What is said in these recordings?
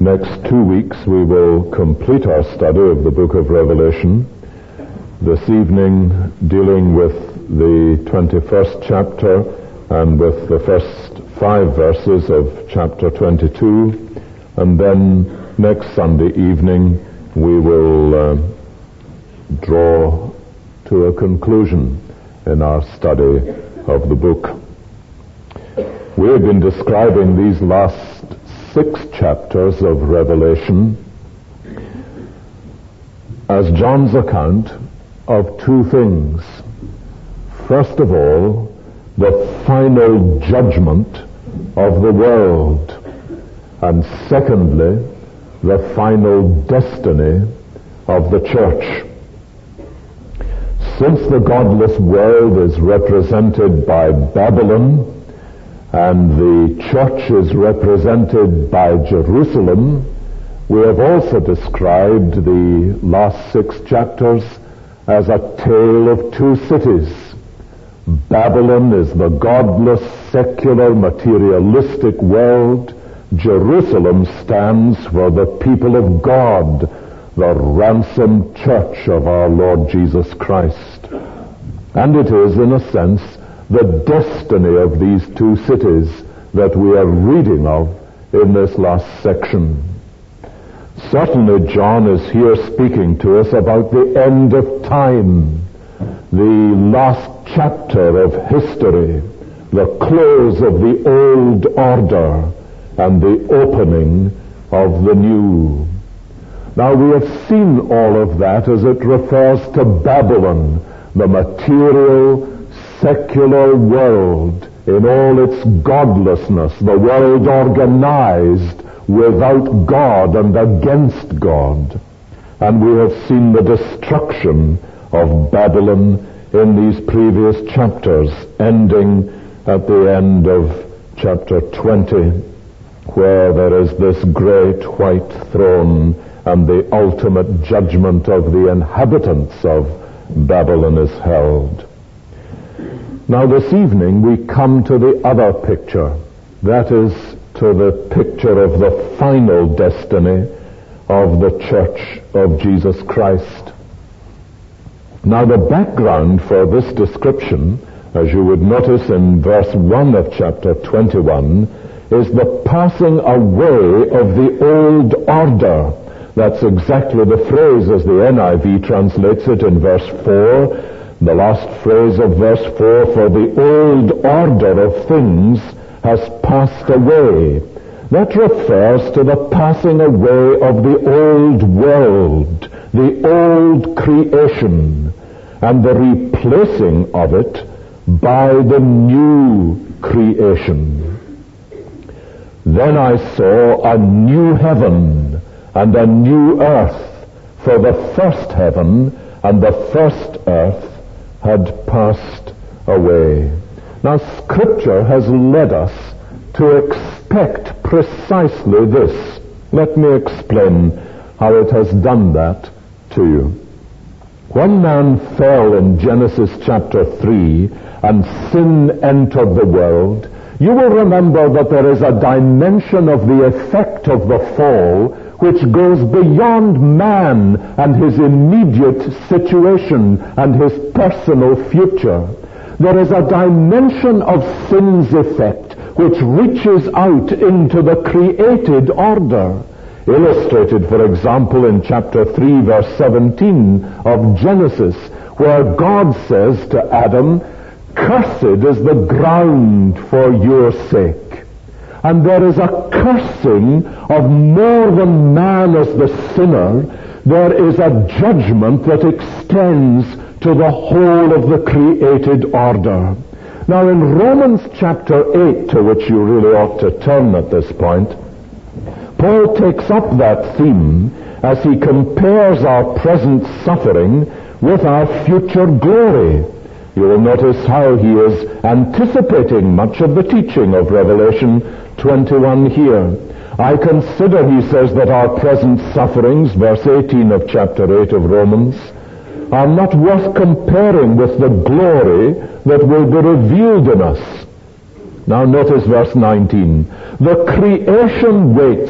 next 2 weeks we will complete our study of the book of Revelation. This evening dealing with the 21st chapter and with the first 5 verses of chapter 22. And then next Sunday evening we will draw to a conclusion in our study of the book. We have been describing these last 6 chapters of Revelation as John's account of 2 things. First of all, the final judgment of the world, and secondly, the final destiny of the church. Since the godless world is represented by Babylon, and the church is represented by Jerusalem, we have also described the last 6 chapters as a tale of 2 cities. Babylon is the godless, secular, materialistic world. Jerusalem stands for the people of God, the ransomed church of our Lord Jesus Christ. And it is, in a sense, the destiny of these 2 cities that we are reading of in this last section. Certainly John is here speaking to us about the end of time, the last chapter of history, the close of the old order, and the opening of the new. Now we have seen all of that as it refers to Babylon, the material, secular world in all its godlessness, the world organized without God and against God. And we have seen the destruction of Babylon in these previous chapters, ending at the end of chapter 20, where there is this great white throne and the ultimate judgment of the inhabitants of Babylon is held. Now this evening we come to the other picture, that is to the picture of the final destiny of the church of Jesus Christ. Now the background for this description, as you would notice in verse 1 of chapter 21, is the passing away of the old order. That's exactly the phrase as the NIV translates it in verse 4. The last phrase of verse 4, for the old order of things has passed away. That refers to the passing away of the old world, the old creation, and the replacing of it by the new creation. Then I saw a new heaven and a new earth, for the first heaven and the first earth had passed away. Now Scripture has led us to expect precisely this. Let me explain how it has done that to you. When man fell in Genesis chapter 3 and sin entered the world, you will remember that there is a dimension of the effect of the fall which goes beyond man and his immediate situation and his personal future. There is a dimension of sin's effect which reaches out into the created order. Illustrated, for example, in chapter 3, verse 17 of Genesis, where God says to Adam, "Cursed is the ground for your sake." And there is a cursing of more than man as the sinner. There is a judgment that extends to the whole of the created order. Now in Romans chapter 8, to which you really ought to turn at this point, Paul takes up that theme as he compares our present suffering with our future glory. You will notice how he is anticipating much of the teaching of Revelation 21 here. I consider, he says, that our present sufferings, verse 18 of chapter 8 of Romans, are not worth comparing with the glory that will be revealed in us. Now notice verse 19. The creation waits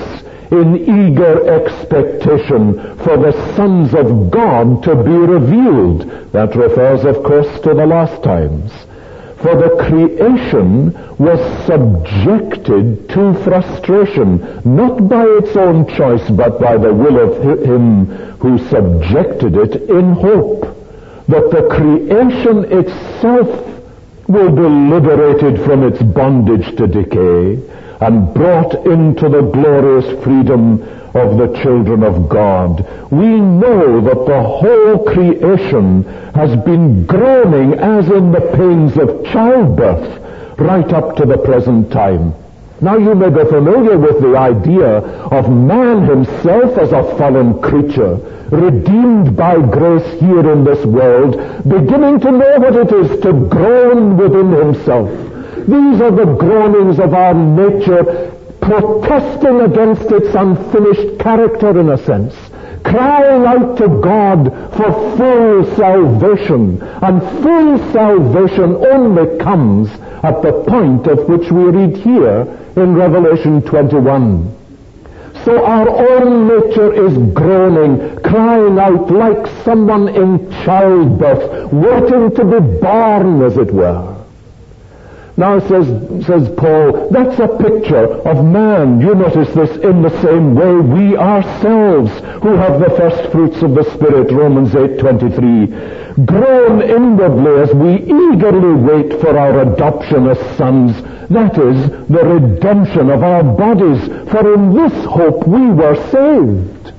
in eager expectation for the sons of God to be revealed. That refers, of course, to the last times. For the creation was subjected to frustration, not by its own choice, but by the will of him who subjected it, in hope that the creation itself will be liberated from its bondage to decay and brought into the glorious freedom of the children of God. We know that the whole creation has been groaning as in the pains of childbirth right up to the present time. Now you may be familiar with the idea of man himself as a fallen creature, redeemed by grace here in this world, beginning to know what it is to groan within himself. These are the groanings of our nature, protesting against its unfinished character in a sense, crying out to God for full salvation. And full salvation only comes at the point at which we read here in Revelation 21. So our own nature is groaning, crying out like someone in childbirth, waiting to be born, as it were. Now, says Paul, that's a picture of man. You notice this in the same way we ourselves, who have the first fruits of the Spirit, Romans 8:23, groan inwardly as we eagerly wait for our adoption as sons, that is, the redemption of our bodies, for in this hope we were saved.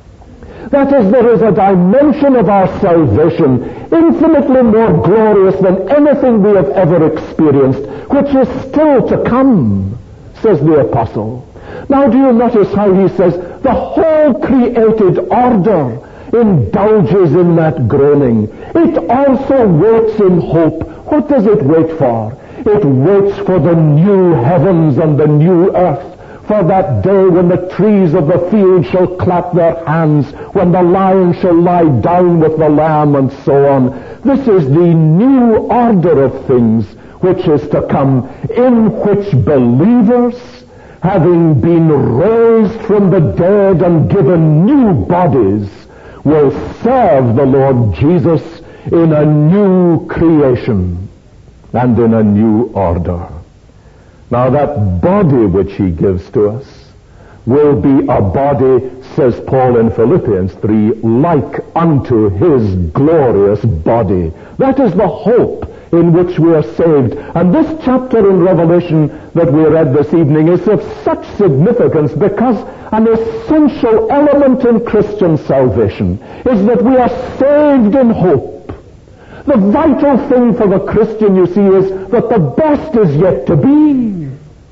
That is, there is a dimension of our salvation infinitely more glorious than anything we have ever experienced, which is still to come, says the apostle. Now do you notice how he says the whole created order indulges in that groaning. It also waits in hope. What does it wait for? It waits for the new heavens and the new earth, for that day when the trees of the field shall clap their hands, when the lion shall lie down with the lamb, and so on. This is the new order of things which is to come, in which believers, having been raised from the dead and given new bodies, will serve the Lord Jesus in a new creation and in a new order. Now that body which he gives to us will be a body, says Paul in Philippians 3, like unto his glorious body. That is the hope in which we are saved. And this chapter in Revelation that we read this evening is of such significance because an essential element in Christian salvation is that we are saved in hope. The vital thing for the Christian, you see, is that the best is yet to be.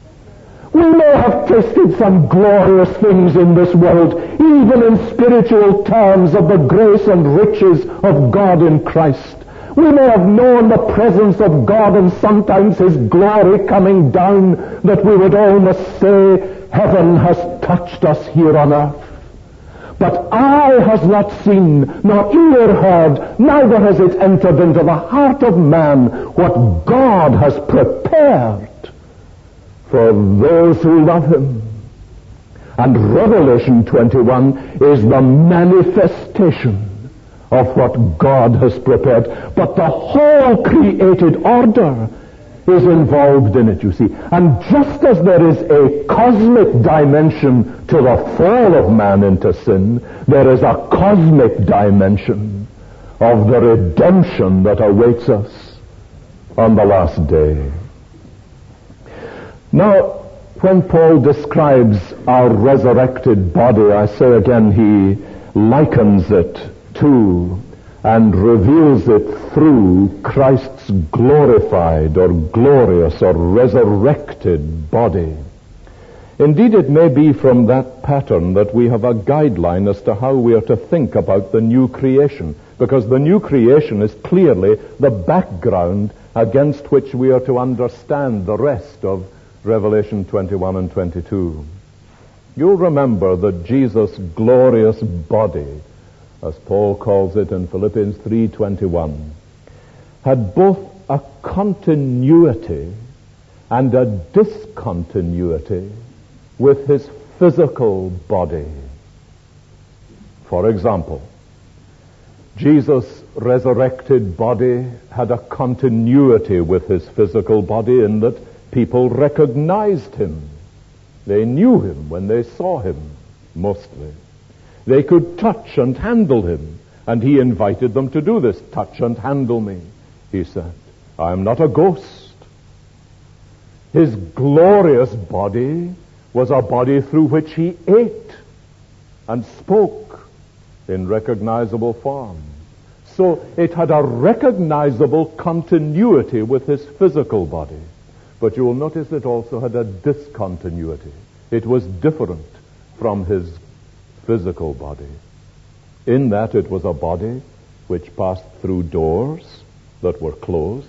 We may have tasted some glorious things in this world, even in spiritual terms, of the grace and riches of God in Christ. We may have known the presence of God and sometimes his glory coming down, that we would almost say, heaven has touched us here on earth. But eye has not seen, nor ear heard, neither has it entered into the heart of man what God has prepared for those who love him. And Revelation 21 is the manifestation of what God has prepared. But the whole created order is involved in it, you see. And just as there is a cosmic dimension to the fall of man into sin, there is a cosmic dimension of the redemption that awaits us on the last day. Now, when Paul describes our resurrected body, I say again, he likens it to and reveals it through Christ's glorified or glorious or resurrected body. Indeed, it may be from that pattern that we have a guideline as to how we are to think about the new creation, because the new creation is clearly the background against which we are to understand the rest of Revelation 21 and 22. You'll remember that Jesus' glorious body, as Paul calls it in Philippians 3:21, had both a continuity and a discontinuity with his physical body. For example, Jesus' resurrected body had a continuity with his physical body in that people recognized him. They knew him when they saw him, mostly. They could touch and handle him, and he invited them to do this. Touch and handle me, he said. I am not a ghost. His glorious body was a body through which he ate and spoke in recognizable form. So it had a recognizable continuity with his physical body. But you will notice it also had a discontinuity. It was different from his physical body, in that it was a body which passed through doors that were closed,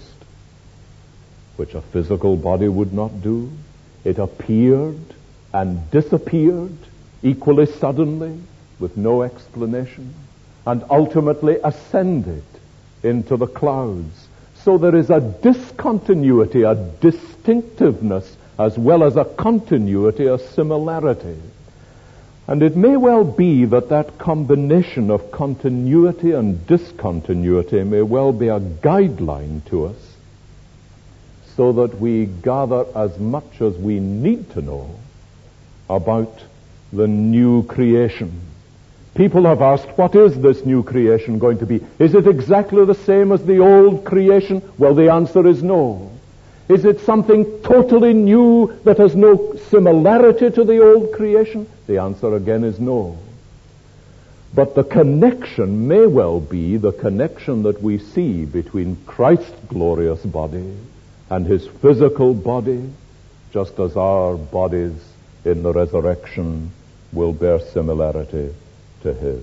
which a physical body would not do. It appeared and disappeared equally suddenly with no explanation, and ultimately ascended into the clouds. So there is a discontinuity, a distinctiveness, as well as a continuity, a similarity. And it may well be that that combination of continuity and discontinuity may well be a guideline to us, so that we gather as much as we need to know about the new creation. People have asked, what is this new creation going to be? Is it exactly the same as the old creation? Well, the answer is no. Is it something totally new that has no similarity to the old creation? The answer again is no. But the connection may well be the connection that we see between Christ's glorious body and his physical body, just as our bodies in the resurrection will bear similarity to his.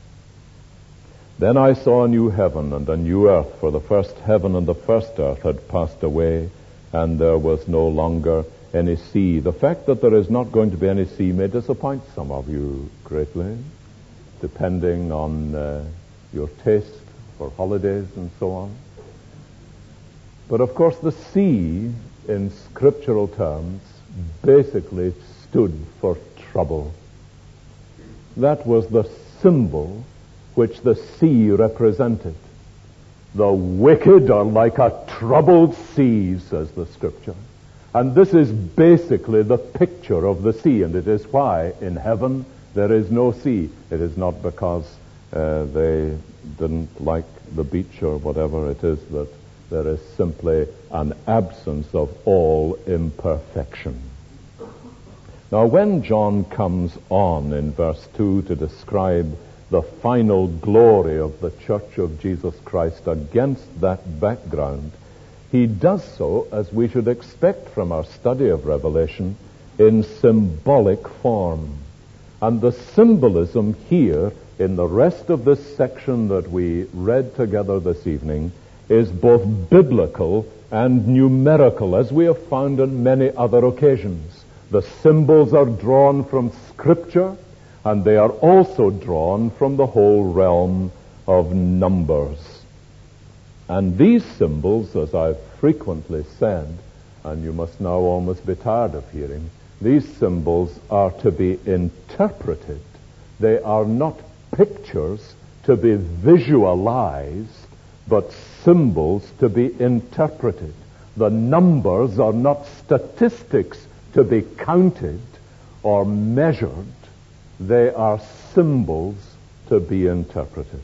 Then I saw a new heaven and a new earth, for the first heaven and the first earth had passed away, and there was no longer any sea. The fact that there is not going to be any sea may disappoint some of you greatly, depending on your taste for holidays and so on. But of course the sea, in scriptural terms, basically stood for trouble. That was the symbol which the sea represented. The wicked are like a troubled sea, says the scripture. And this is basically the picture of the sea, and it is why in heaven there is no sea. It is not because they didn't like the beach or whatever it is, that there is simply an absence of all imperfection. Now, when John comes on in verse 2 to describe the final glory of the Church of Jesus Christ against that background, he does so, as we should expect from our study of Revelation, in symbolic form. And the symbolism here in the rest of this section that we read together this evening is both biblical and numerical, as we have found on many other occasions. The symbols are drawn from Scripture, and they are also drawn from the whole realm of numbers. And these symbols, as I've frequently said, and you must now almost be tired of hearing, these symbols are to be interpreted. They are not pictures to be visualized, but symbols to be interpreted. The numbers are not statistics to be counted or measured. They are symbols to be interpreted.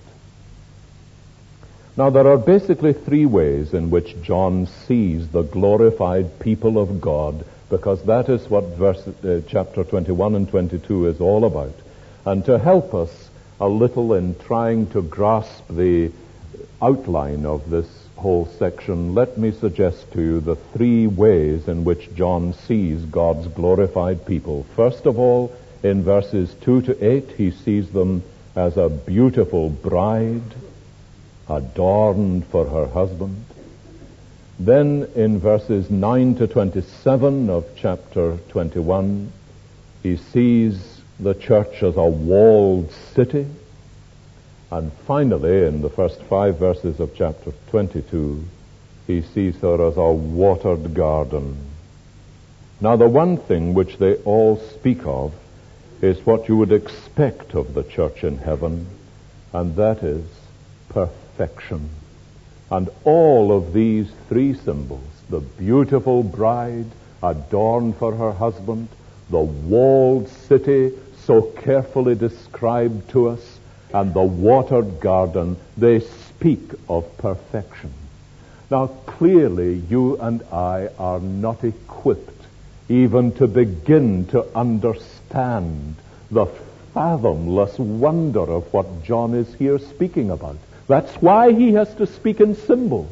Now, there are basically three ways in which John sees the glorified people of God, because that is what chapter 21 and 22 is all about. And to help us a little in trying to grasp the outline of this whole section, let me suggest to you the three ways in which John sees God's glorified people. First of all, in verses 2 to 8, he sees them as a beautiful bride, adorned for her husband. Then in verses 9 to 27 of chapter 21, he sees the church as a walled city. And finally, in the first 5 verses of chapter 22, he sees her as a watered garden. Now, the one thing which they all speak of is what you would expect of the church in heaven, and that is perfection. And all of these three symbols, the beautiful bride adorned for her husband, the walled city so carefully described to us, and the watered garden, they speak of perfection. Now, clearly, you and I are not equipped even to begin to understand the fathomless wonder of what John is here speaking about. That's why he has to speak in symbols.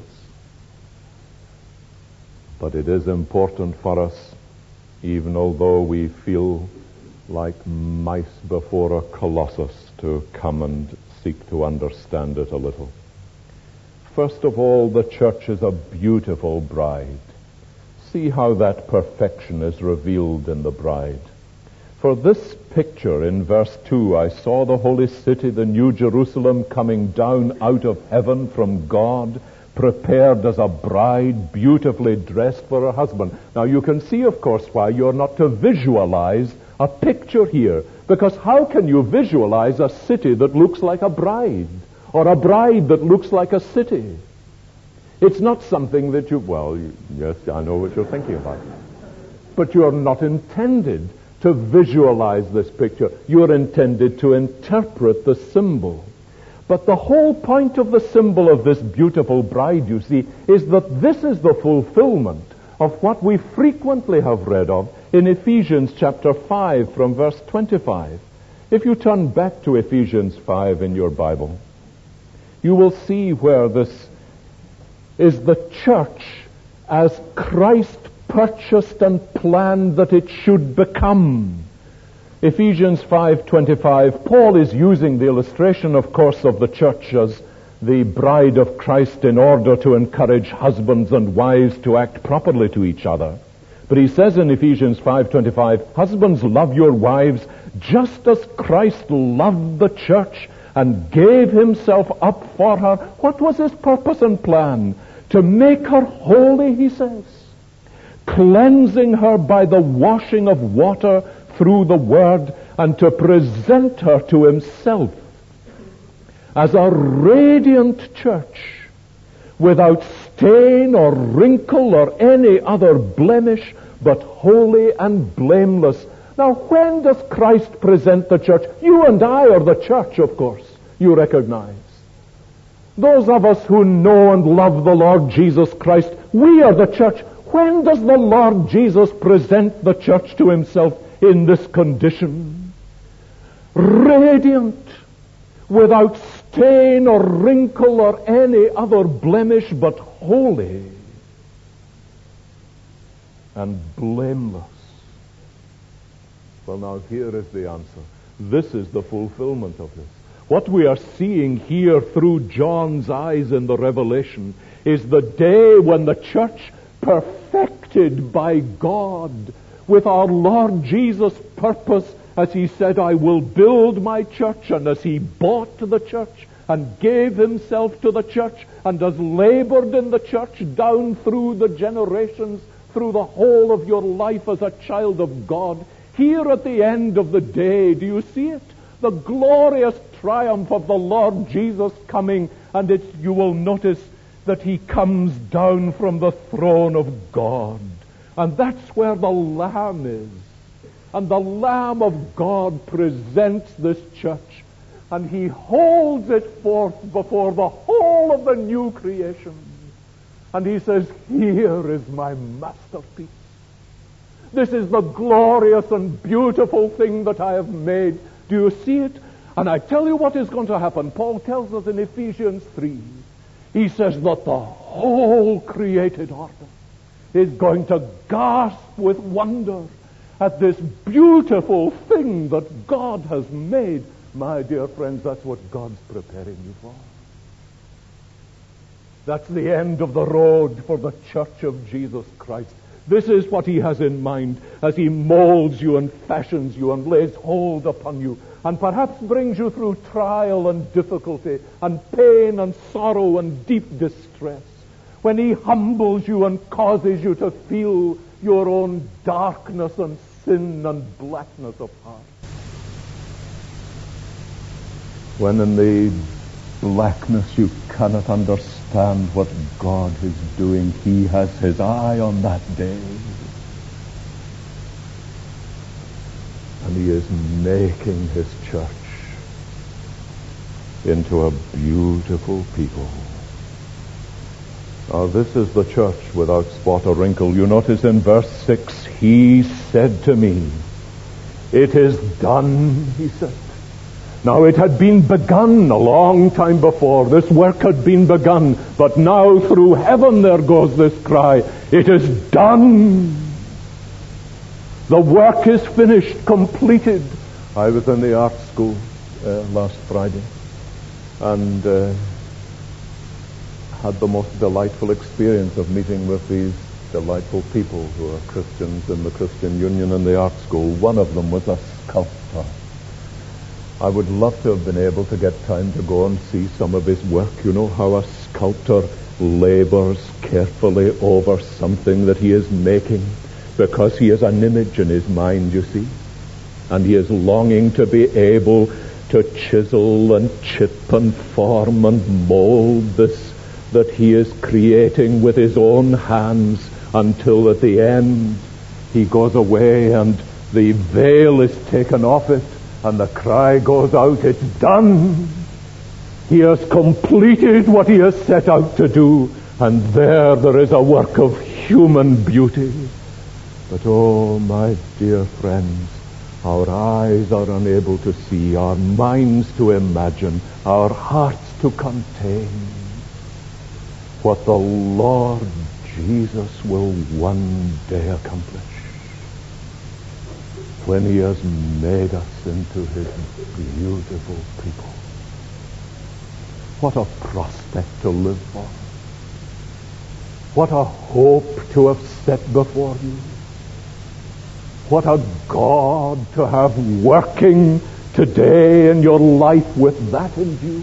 But it is important for us, even although we feel like mice before a colossus, to come and seek to understand it a little. First of all, the church is a beautiful bride. See how that perfection is revealed in the bride. For this picture in verse 2, I saw the holy city, the new Jerusalem, coming down out of heaven from God, prepared as a bride, beautifully dressed for her husband. Now you can see, of course, why you're not to visualize a picture here. Because how can you visualize a city that looks like a bride? Or a bride that looks like a city? It's not something that yes, I know what you're thinking about. But you're not intended to visualize this picture. You're intended to interpret the symbol. But the whole point of the symbol of this beautiful bride, you see, is that this is the fulfillment of what we frequently have read of in Ephesians chapter 5 from verse 25. If you turn back to Ephesians 5 in your Bible, you will see where this is the church as Christ purchased and planned that it should become. Ephesians 5:25, Paul is using the illustration, of course, of the church as the bride of Christ in order to encourage husbands and wives to act properly to each other. But he says in Ephesians 5:25, husbands, love your wives just as Christ loved the church and gave himself up for her. What was his purpose and plan? To make her holy, he says, cleansing her by the washing of water through the word, and to present her to himself as a radiant church, without stain or wrinkle or any other blemish, but holy and blameless. Now, when does Christ present the church? You and I are the church, of course, you recognize. Those of us who know and love the Lord Jesus Christ, we are the church. When does the Lord Jesus present the church to himself in this condition? Radiant, without stain or wrinkle or any other blemish, but holy and blameless. Well, now here is the answer. This is the fulfillment of this. What we are seeing here through John's eyes in the Revelation is the day when the church, perfected by God, with our Lord Jesus' purpose, as he said, I will build my church, and as he bought the church and gave himself to the church and has labored in the church down through the generations, through the whole of your life as a child of God, here at the end of the day, do you see it? The glorious triumph of the Lord Jesus coming, and you will notice that he comes down from the throne of God. And that's where the Lamb is. And the Lamb of God presents this church, and he holds it forth before the whole of the new creation. And he says, here is my masterpiece. This is the glorious and beautiful thing that I have made. Do you see it? And I tell you what is going to happen. Paul tells us in Ephesians 3. He says that the whole created order is going to gasp with wonder at this beautiful thing that God has made. My dear friends, that's what God's preparing you for. That's the end of the road for the church of Jesus Christ. This is what he has in mind as he molds you and fashions you and lays hold upon you and perhaps brings you through trial and difficulty and pain and sorrow and deep distress. When he humbles you and causes you to feel your own darkness and sin and blackness of heart. when in the blackness you cannot understand what God is doing, he has his eye on that day. And he is making his church into a beautiful people. Now this is the church without spot or wrinkle. You notice in verse 6, he said to me, "It is done," he said. Now it had been begun a long time before. This work had been begun. But now through heaven there goes this cry, "It is done." The work is finished, completed. I was in the art school last Friday and had the most delightful experience of meeting with these delightful people who are Christians in the Christian Union in the art school. One of them was a sculptor. I would love to have been able to get time to go and see some of his work. You know how a sculptor labors carefully over something that he is making, because he has an image in his mind, you see, and he is longing to be able to chisel and chip and form and mold this that he is creating with his own hands, until at the end he goes away and the veil is taken off it and the cry goes out, "It's done." He has completed what he has set out to do, and there is a work of human beauty. But oh, my dear friends, our eyes are unable to see, our minds to imagine, our hearts to contain what the Lord Jesus will one day accomplish when he has made us into his beautiful people. What a prospect to live for. What a hope to have set before you. What a God to have working today in your life with that in view.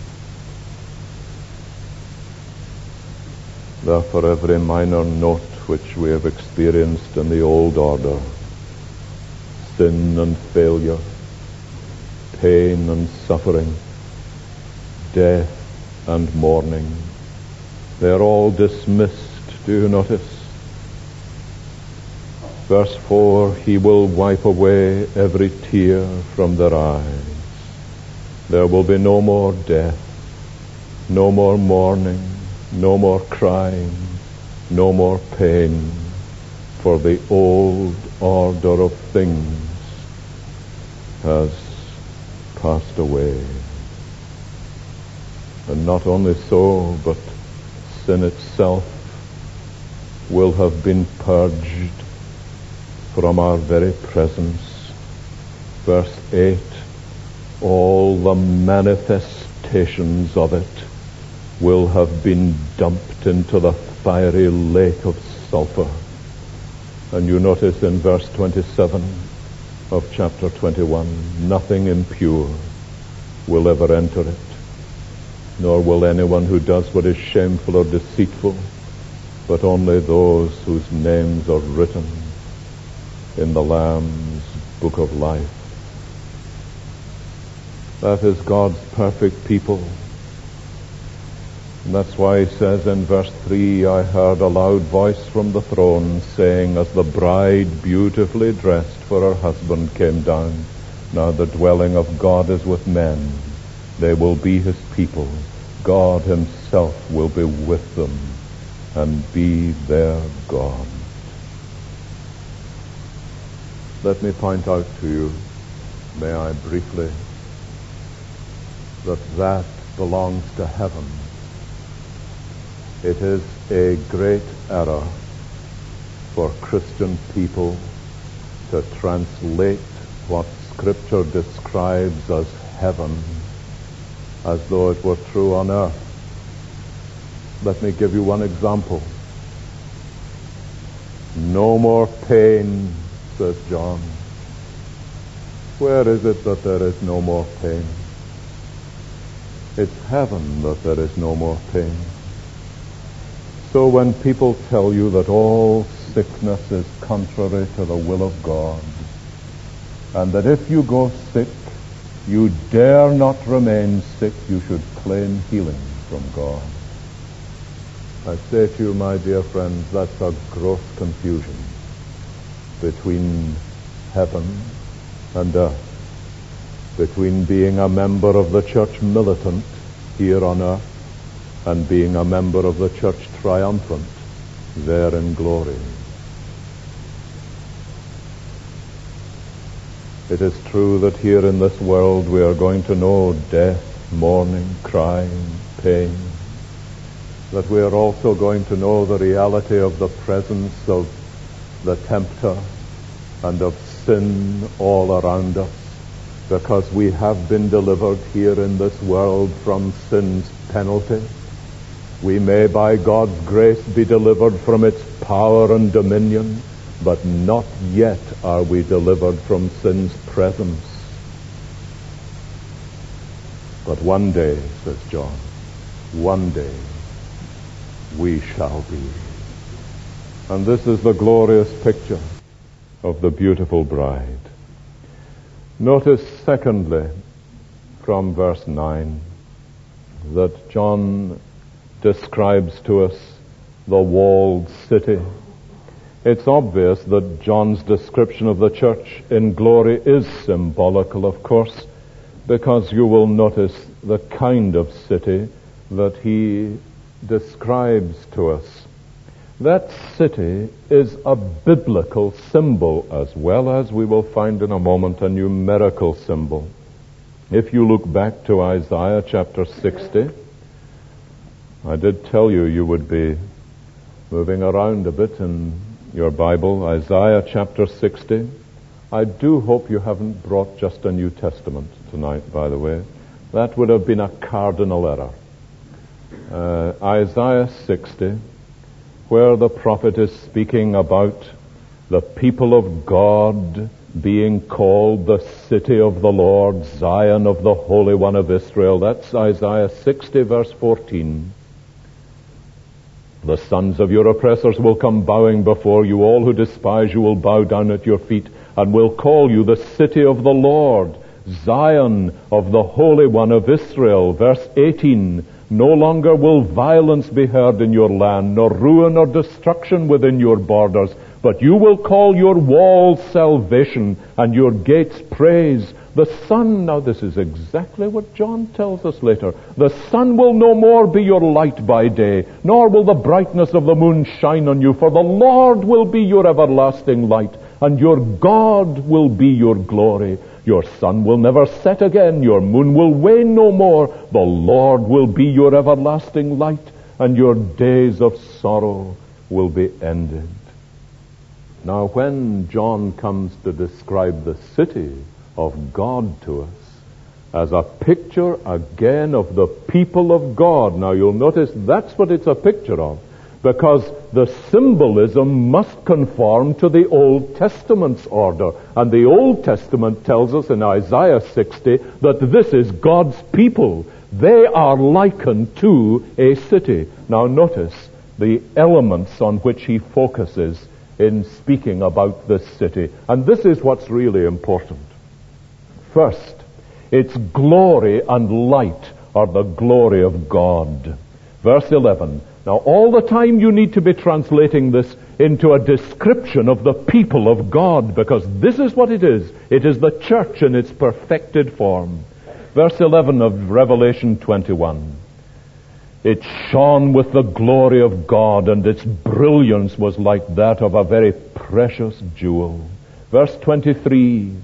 Therefore, every minor note which we have experienced in the old order, sin and failure, pain and suffering, death and mourning, they are all dismissed. Do you notice? Verse 4, he will wipe away every tear from their eyes. There will be no more death, no more mourning, no more crying, no more pain, for the old order of things has passed away. And not only so, but sin itself will have been purged from our very presence. Verse 8, all the manifestations of it will have been dumped into the fiery lake of sulfur. And you notice in verse 27 of chapter 21, nothing impure will ever enter it, nor will anyone who does what is shameful or deceitful, but only those whose names are written in the Lamb's book of life. That is God's perfect people. And that's why he says in verse 3, I heard a loud voice from the throne saying, as the bride beautifully dressed for her husband came down, now the dwelling of God is with men. They will be his people. God himself will be with them and be their God. Let me point out to you, may I briefly, that belongs to heaven. It is a great error for Christian people to translate what Scripture describes as heaven as though it were true on earth. Let me give you one example. No more pain, says John. Where is it that there is no more pain? It's heaven that there is no more pain. So when people tell you that all sickness is contrary to the will of God, and that if you go sick, You dare not remain sick. You should claim healing from God. I say to you, my dear friends, that's a gross confusion between heaven and earth, between being a member of the church militant here on earth and being a member of the church triumphant there in glory. It is true that here in this world we are going to know death, mourning, crying, pain, that we are also going to know the reality of the presence of the tempter and of sin all around us, because we have been delivered here in this world from sin's penalty. We may, by God's grace, be delivered from its power and dominion, but not yet are we delivered from sin's presence. But one day, says John, one day we shall be. And this is the glorious picture of the beautiful bride. Notice, secondly, from verse 9, that John describes to us the walled city. It's obvious that John's description of the church in glory is symbolical, of course, because you will notice the kind of city that he describes to us. That city is a biblical symbol, as well as, we will find in a moment, a numerical symbol. If you look back to Isaiah chapter 60, I did tell you you would be moving around a bit in your Bible. Isaiah chapter 60. I do hope you haven't brought just a New Testament tonight, by the way. That would have been a cardinal error. Isaiah 60, where the prophet is speaking about the people of God being called the city of the Lord, Zion of the Holy One of Israel. That's Isaiah 60, verse 14. The sons of your oppressors will come bowing before you. All who despise you will bow down at your feet and will call you the city of the Lord, Zion of the Holy One of Israel. Verse 18, no longer will violence be heard in your land, nor ruin or destruction within your borders, but you will call your walls salvation and your gates praise. The sun, now this is exactly what John tells us later, the sun will no more be your light by day, nor will the brightness of the moon shine on you, for the Lord will be your everlasting light, and your God will be your glory. Your sun will never set again, your moon will wane no more. The Lord will be your everlasting light, and your days of sorrow will be ended. Now, when John comes to describe the city of God to us as a picture again of the people of God, now you'll notice that's what it's a picture of, because the symbolism must conform to the Old Testament's order. And the Old Testament tells us in Isaiah 60 that this is God's people. They are likened to a city. Now notice the elements on which he focuses in speaking about this city. And this is what's really important. First, its glory and light are the glory of God. Verse 11. Now, all the time you need to be translating this into a description of the people of God, because this is what it is. It is the church in its perfected form. Verse 11 of Revelation 21. It shone with the glory of God, and its brilliance was like that of a very precious jewel. Verse 23.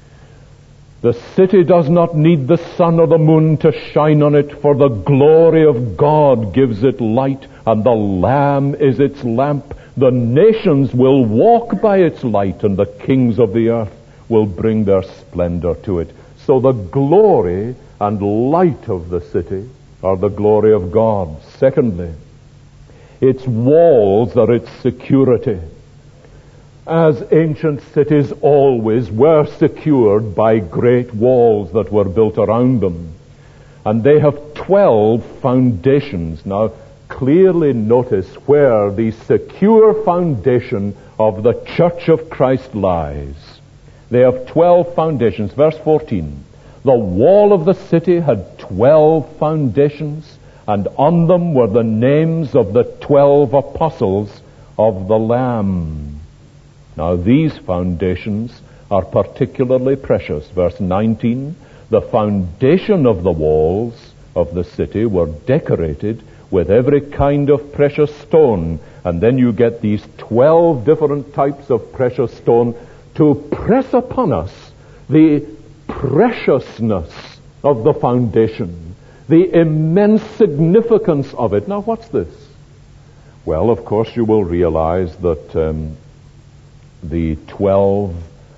The city does not need the sun or the moon to shine on it, for the glory of God gives it light, and the Lamb is its lamp. The nations will walk by its light, and the kings of the earth will bring their splendor to it. So the glory and light of the city are the glory of God. Secondly, its walls are its security. As ancient cities always were secured by great walls that were built around them. And they have 12 foundations. Now, clearly notice where the secure foundation of the Church of Christ lies. They have 12 foundations. Verse 14. The wall of the city had 12 foundations, and on them were the names of the 12 apostles of the Lamb. Now these foundations are particularly precious. Verse 19, the foundation of the walls of the city were decorated with every kind of precious stone. And then you get these 12 different types of precious stone to press upon us the preciousness of the foundation, the immense significance of it. Now what's this? Well, of course you will realize that the 12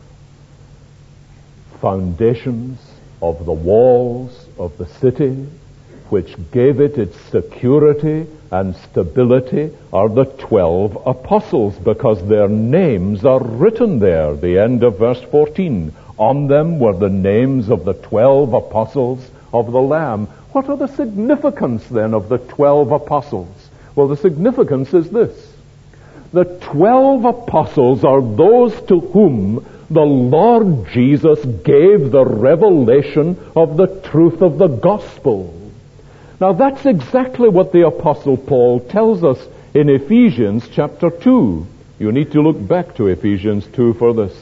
foundations of the walls of the city, which gave it its security and stability, are the 12 apostles, because their names are written there. The end of verse 14. On them were the names of the 12 apostles of the Lamb. What are the significance then of the 12 apostles? Well, the significance is this. The 12 apostles are those to whom the Lord Jesus gave the revelation of the truth of the gospel. Now that's exactly what the Apostle Paul tells us in Ephesians chapter 2. You need to look back to Ephesians 2 for this.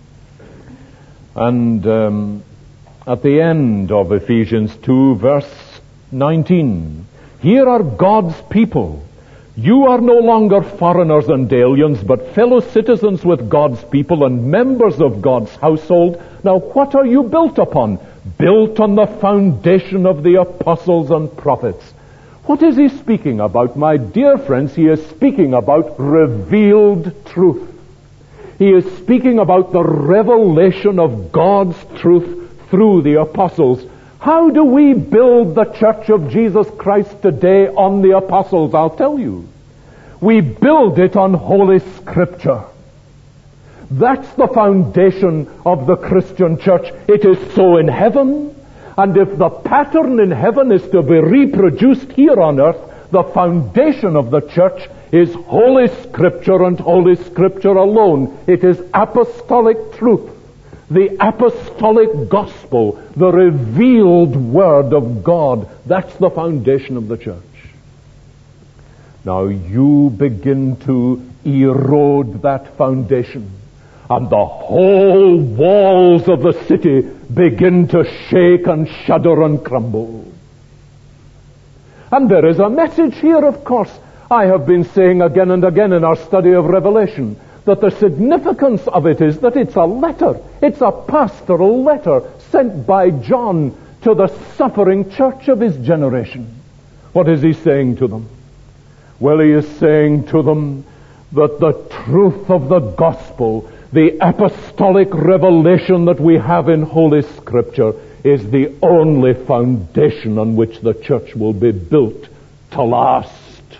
And at the end of Ephesians 2, verse 19, here are God's people. You are no longer foreigners and aliens, but fellow citizens with God's people and members of God's household. Now what are you built upon? Built on the foundation of the apostles and prophets. What is he speaking about, my dear friends? He is speaking about revealed truth. He is speaking about the revelation of God's truth through the apostles. How do we build the Church of Jesus Christ today on the apostles? I'll tell you. We build it on Holy Scripture. That's the foundation of the Christian church. It is so in heaven, and if the pattern in heaven is to be reproduced here on earth, the foundation of the church is Holy Scripture and Holy Scripture alone. It is apostolic truth, the apostolic gospel, the revealed Word of God. That's the foundation of the church. Now you begin to erode that foundation, and the whole walls of the city begin to shake and shudder and crumble. And there is a message here, of course. I have been saying again and again in our study of Revelation that the significance of it is that it's a letter. It's a pastoral letter sent by John to the suffering church of his generation. What is he saying to them? Well, he is saying to them that the truth of the gospel, the apostolic revelation that we have in Holy Scripture, is the only foundation on which the church will be built to last.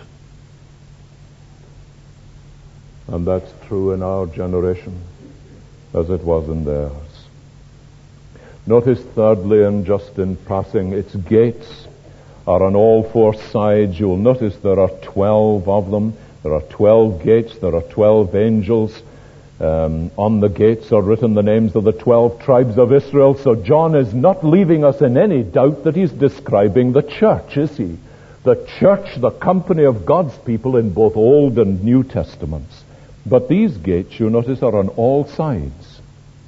And that's true in our generation as it was in theirs. Notice thirdly, and just in passing, its gates are on all four sides. You'll notice there are 12 of them. There are 12 gates. There are 12 angels. On the gates are written the names of the 12 tribes of Israel. So John is not leaving us in any doubt that he's describing the church, is he? The church, the company of God's people in both Old and New Testaments. But these gates, you notice, are on all sides.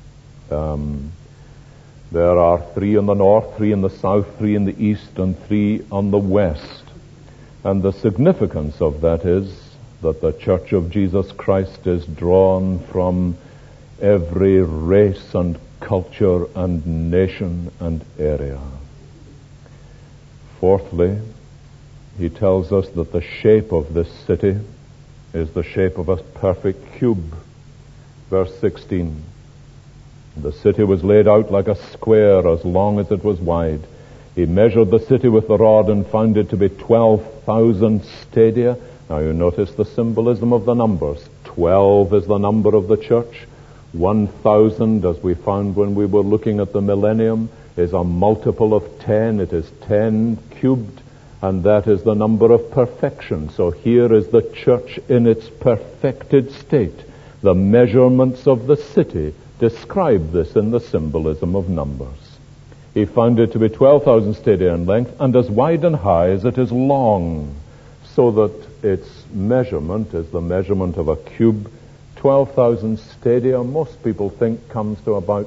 There are 3 in the north, 3 in the south, 3 in the east, and 3 on the west. And the significance of that is that the Church of Jesus Christ is drawn from every race and culture and nation and area. Fourthly, he tells us that the shape of this city is the shape of a perfect cube. Verse 16. The city was laid out like a square as long as it was wide. He measured the city with the rod and found it to be 12,000 stadia. Now you notice the symbolism of the numbers. 12 is the number of the church. 1,000, as we found when we were looking at the millennium, is a multiple of 10. It is 10 cubed, and that is the number of perfection. So here is the church in its perfected state. The measurements of the city describe this in the symbolism of numbers. He found it to be 12,000 stadia in length and as wide and high as it is long, so that its measurement is the measurement of a cube. 12,000 stadia, most people think, comes to about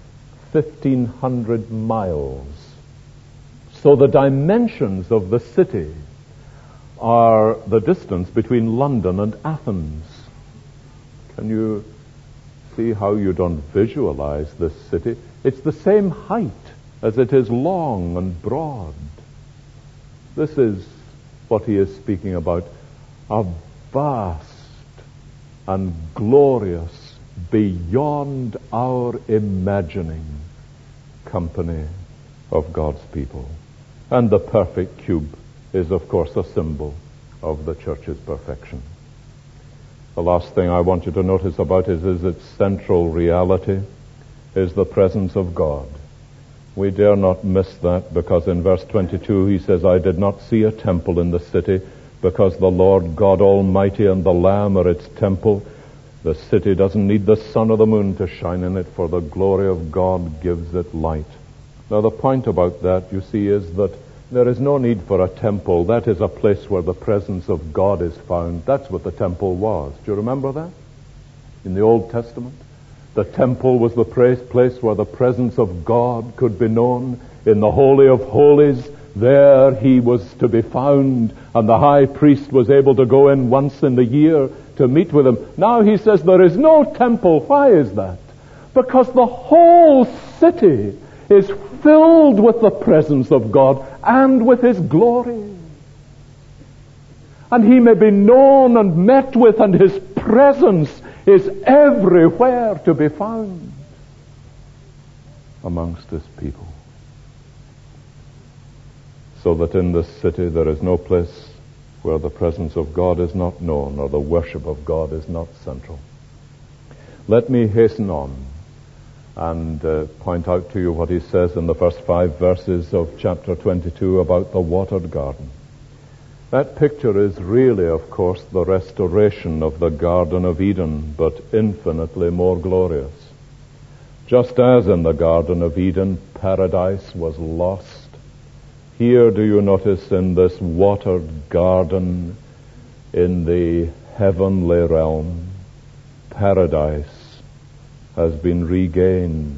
1,500 miles. So the dimensions of the city are the distance between London and Athens. Can you see how you don't visualize this city? It's the same height as it is long and broad. This is what he is speaking about, a vast and glorious, beyond our imagining company of God's people. And the perfect cube is, of course, a symbol of the church's perfection. The last thing I want you to notice about it is its central reality is the presence of God. We dare not miss that, because in verse 22 he says, I did not see a temple in the city, because the Lord God Almighty and the Lamb are its temple. The city doesn't need the sun or the moon to shine in it, for the glory of God gives it light. Now the point about that, you see, is that there is no need for a temple. That is a place where the presence of God is found. That's what the temple was. Do you remember that? In the Old Testament, the temple was the place where the presence of God could be known. In the Holy of Holies, there he was to be found, and the high priest was able to go in once in the year to meet with him. Now he says there is no temple. Why is that? Because the whole city is filled with the presence of God and with his glory. And he may be known and met with, and his presence is everywhere to be found amongst his people. So that in this city there is no place where the presence of God is not known or the worship of God is not central. Let me hasten on and point out to you what he says in the first 5 verses of chapter 22 about the watered garden. That picture is really, of course, the restoration of the Garden of Eden, but infinitely more glorious. Just as in the Garden of Eden, paradise was lost, here do you notice in this watered garden in the heavenly realm, paradise has been regained.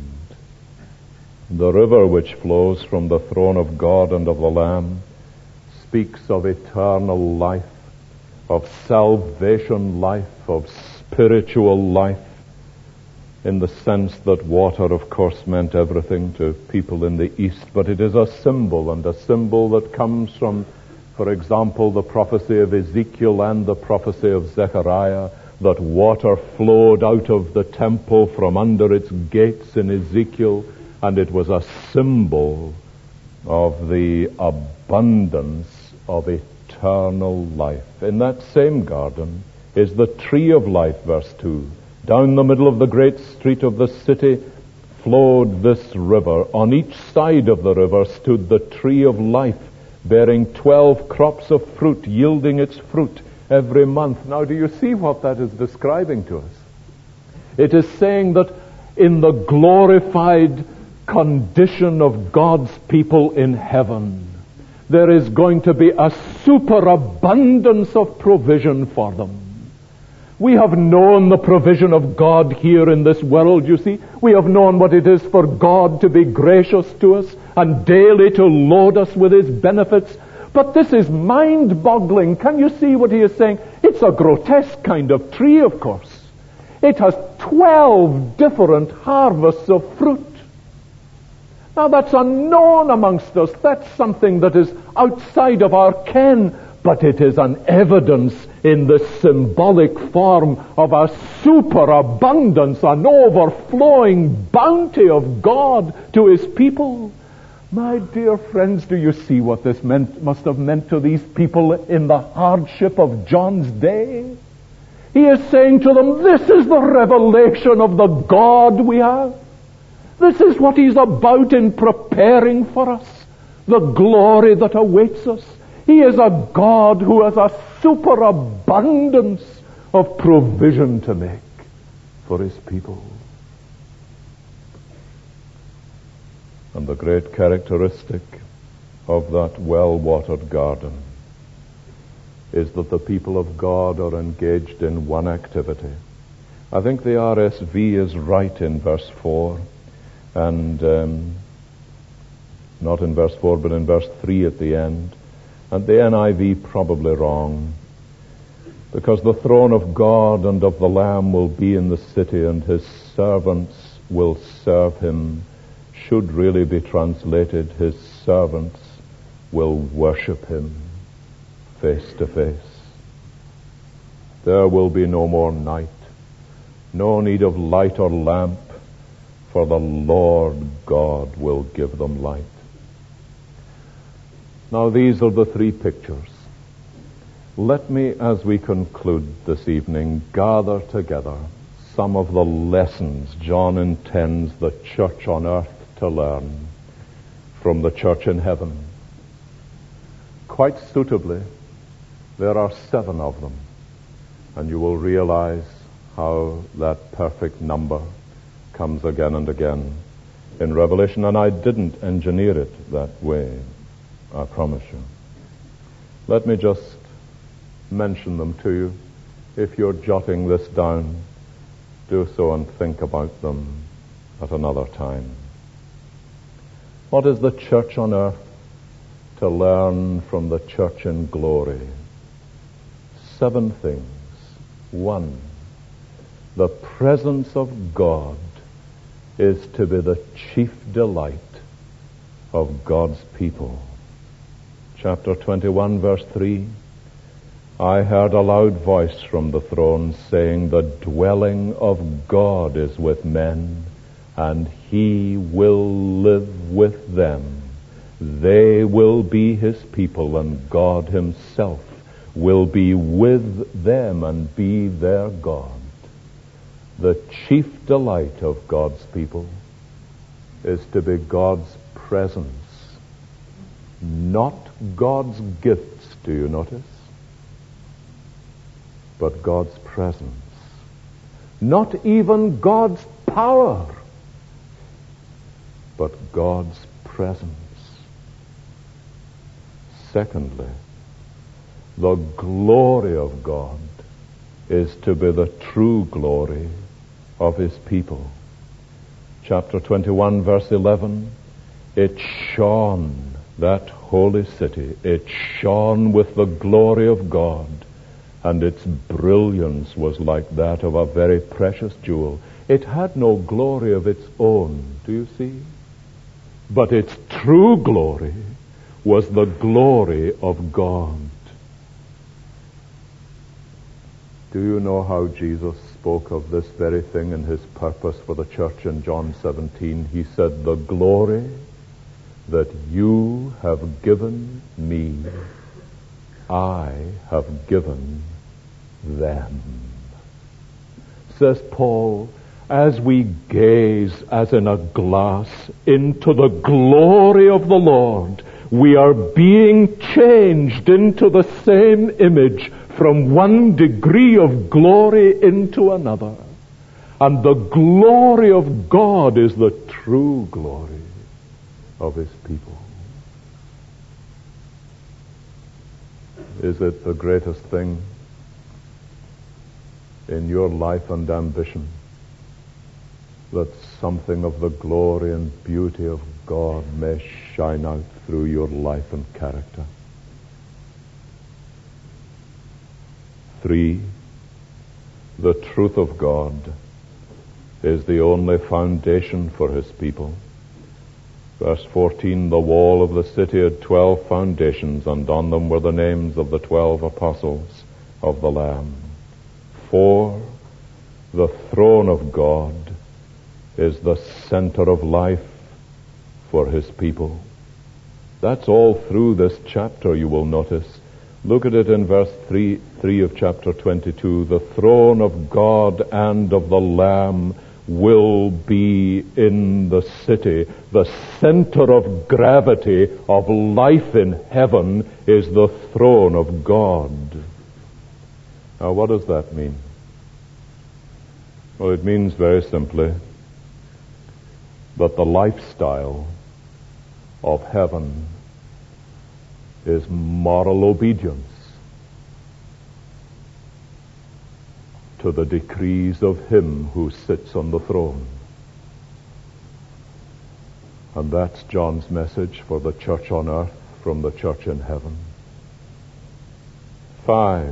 The river which flows from the throne of God and of the Lamb speaks of eternal life, of salvation life, of spiritual life, in the sense that water, of course, meant everything to people in the East, but it is a symbol, and a symbol that comes from, for example, the prophecy of Ezekiel and the prophecy of Zechariah, that water flowed out of the temple from under its gates in Ezekiel, and it was a symbol of the abundance of eternal life. In that same garden is the tree of life, verse 2. Down the middle of the great street of the city flowed this river. On each side of the river stood the tree of life, bearing 12 crops of fruit, yielding its fruit every month. Now, do you see what that is describing to us? It is saying that in the glorified condition of God's people in heaven, there is going to be a superabundance of provision for them. We have known the provision of God here in this world, you see. We have known what it is for God to be gracious to us and daily to load us with his benefits. But this is mind-boggling. Can you see what he is saying? It's a grotesque kind of tree, of course. It has 12 different harvests of fruit. Now that's unknown amongst us. That's something that is outside of our ken. But it is an evidence in the symbolic form of a superabundance, an overflowing bounty of God to his people. My dear friends, do you see what this must have meant to these people in the hardship of John's day? He is saying to them, this is the revelation of the God we have. This is what he's about in preparing for us, the glory that awaits us. He is a God who has a superabundance of provision to make for his people. And the great characteristic of that well-watered garden is that the people of God are engaged in one activity. I think the RSV is right in verse 4, and not in verse 4, but in verse 3 at the end. And the NIV probably wrong, because the throne of God and of the Lamb will be in the city, and his servants will serve him. Should really be translated, his servants will worship him face to face. There will be no more night, no need of light or lamp, for the Lord God will give them light. Now these are the three pictures. Let me, as we conclude this evening, gather together some of the lessons John intends the church on earth to learn from the church in heaven. Quite suitably, there are 7 of them, and you will realize how that perfect number comes again and again in Revelation. And I didn't engineer it that way, I promise you. Let me just mention them to you. If you're jotting this down, do so and think about them at another time. What is the church on earth to learn from the church in glory? 7 things. 1, the presence of God is to be the chief delight of God's people. Chapter 21, verse 3, I heard a loud voice from the throne saying, the dwelling of God is with men, and he will live with them. They will be his people, and God himself will be with them and be their God. The chief delight of God's people is to be God's presence, not God's gifts, do you notice? But God's presence. Not even God's power, but God's presence. Secondly, the glory of God is to be the true glory of his people. Chapter 21, verse 11, it shone, that holy city, it shone with the glory of God, and its brilliance was like that of a very precious jewel. It had no glory of its own, do you see? But its true glory was the glory of God. Do you know how Jesus spoke of this very thing in his purpose for the church in John 17? He said, the glory that you have given me, I have given them. Says Paul, as we gaze as in a glass into the glory of the Lord, we are being changed into the same image from one degree of glory into another. And the glory of God is the true glory of his people. Is it the greatest thing in your life and ambition that something of the glory and beauty of God may shine out through your life and character? 3, the truth of God is the only foundation for his people. Verse 14, the wall of the city had 12 foundations, and on them were the names of the 12 apostles of the Lamb. 4, the throne of God is the center of life for his people. That's all through this chapter, you will notice. Look at it in verse 3 of chapter 22. The throne of God and of the Lamb will be in the city. The center of gravity of life in heaven is the throne of God. Now, what does that mean? Well, it means very simply that the lifestyle of heaven is moral obedience to the decrees of Him who sits on the throne. And that's John's message for the church on earth from the church in heaven. 5.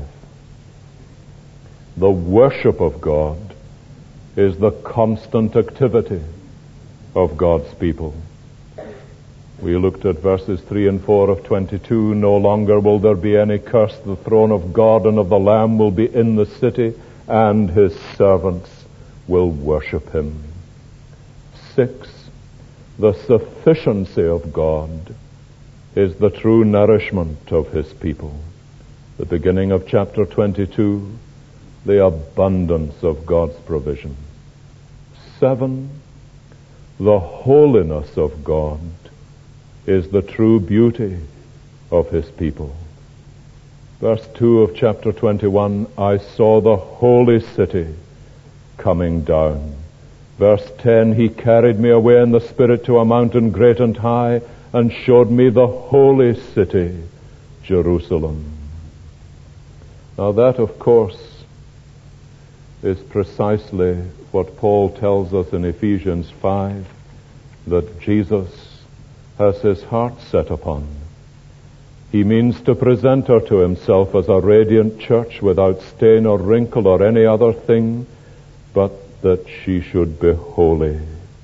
The worship of God is the constant activity of God's people. We looked at verses 3 and 4 of 22. No longer will there be any curse. The throne of God and of the Lamb will be in the city, and His servants will worship Him. 6. The sufficiency of God is the true nourishment of His people. The beginning of chapter 22, the abundance of God's provision. 7. The holiness of God is the true beauty of His people. Verse 2 of chapter 21, I saw the holy city coming down. Verse 10, He carried me away in the Spirit to a mountain great and high, and showed me the holy city, Jerusalem. Now that, of course, is precisely what Paul tells us in Ephesians 5, that Jesus has His heart set upon. He means to present her to Himself as a radiant church without stain or wrinkle or any other thing, but that she should be holy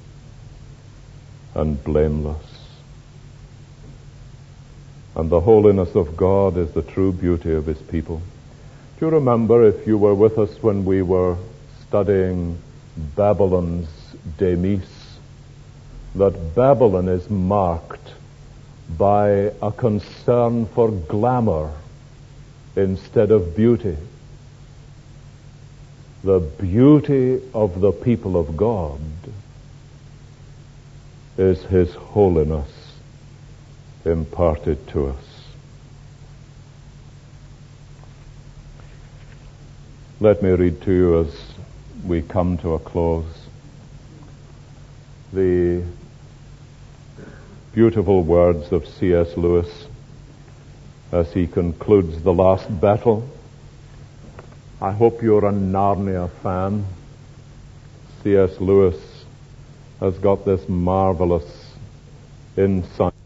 and blameless. And the holiness of God is the true beauty of His people. Do you remember, if you were with us when we were studying Babylon's demise, that Babylon is marked by a concern for glamour instead of beauty? The beauty of the people of God is His holiness imparted to us. Let me read to you as we come to a close the beautiful words of C.S. Lewis as he concludes the last battle. I hope you're a Narnia fan. C.S. Lewis has got this marvelous insight